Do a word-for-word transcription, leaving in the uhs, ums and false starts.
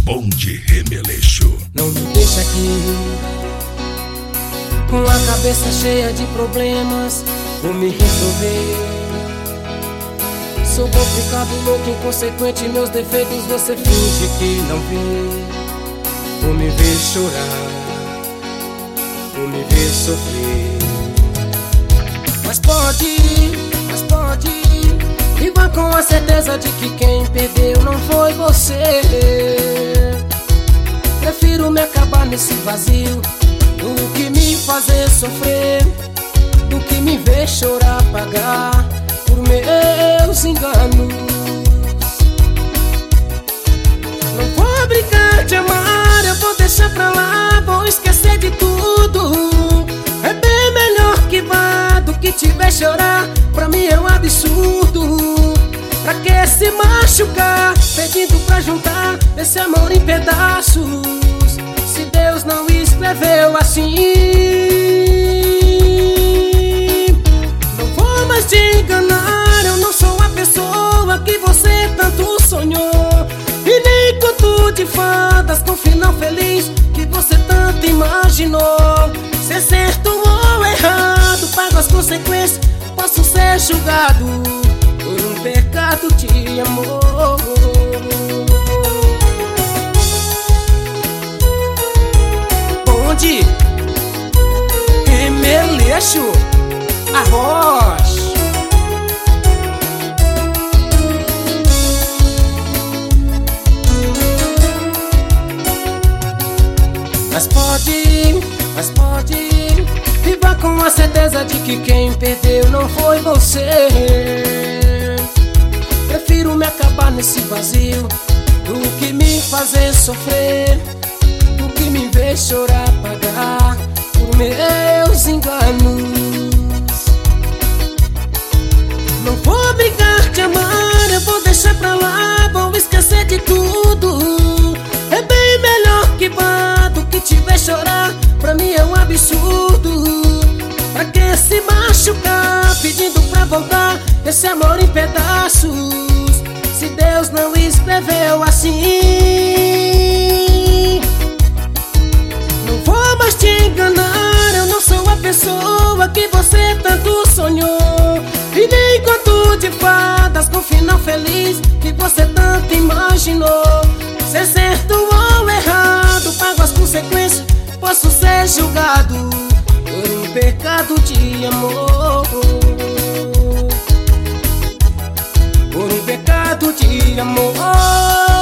Responde, Remeleixo. Não me deixa aqui com a cabeça cheia de problemas. Vou me resolver. Sou complicado, louco, inconsequente. Meus defeitos você finge que não vê. Vou me ver chorar, vou me ver sofrer. Mas pode, mas pode, viva com a certeza de que quem perdeu não foi você. Prefiro me acabar nesse vazio do que me fazer sofrer, do que me ver chorar, pagar por meus enganos. Não vou brincar de amar, eu vou deixar pra lá, vou esquecer de tudo. É bem melhor que vá do que te ver chorar, pra mim é um absurdo. Pra que se machucar, pedindo pra juntar esse amor em pedaços, se Deus não escreveu assim? Não vou mais te enganar, eu não sou a pessoa que você tanto sonhou, e nem conto de fadas com final feliz que você tanto imaginou. Se é certo ou errado, pago as consequências, posso ser julgado por um pecado de amor. Bonde, Remeleixo, Arroz. Mas pode, mas pode, viva com a certeza de que quem perdeu não foi você. Prefiro me acabar nesse vazio do que me fazer sofrer, do que me ver chorar, pagar por meus enganos. Não vou brigar de amar, eu vou deixar pra lá, vou esquecer de tudo. É bem melhor que vá do que te ver chorar, pra mim é um absurdo. Pra que se machucar, pedindo pra voltar esse amor em pedaços, se Deus não escreveu assim? Não vou mais te enganar, eu não sou a pessoa que você tanto sonhou, e nem conto de fadas com final feliz que você tanto imaginou. Se é certo ou errado, pago as consequências, posso ser julgado por um pecado de amor, por um pecado de amor.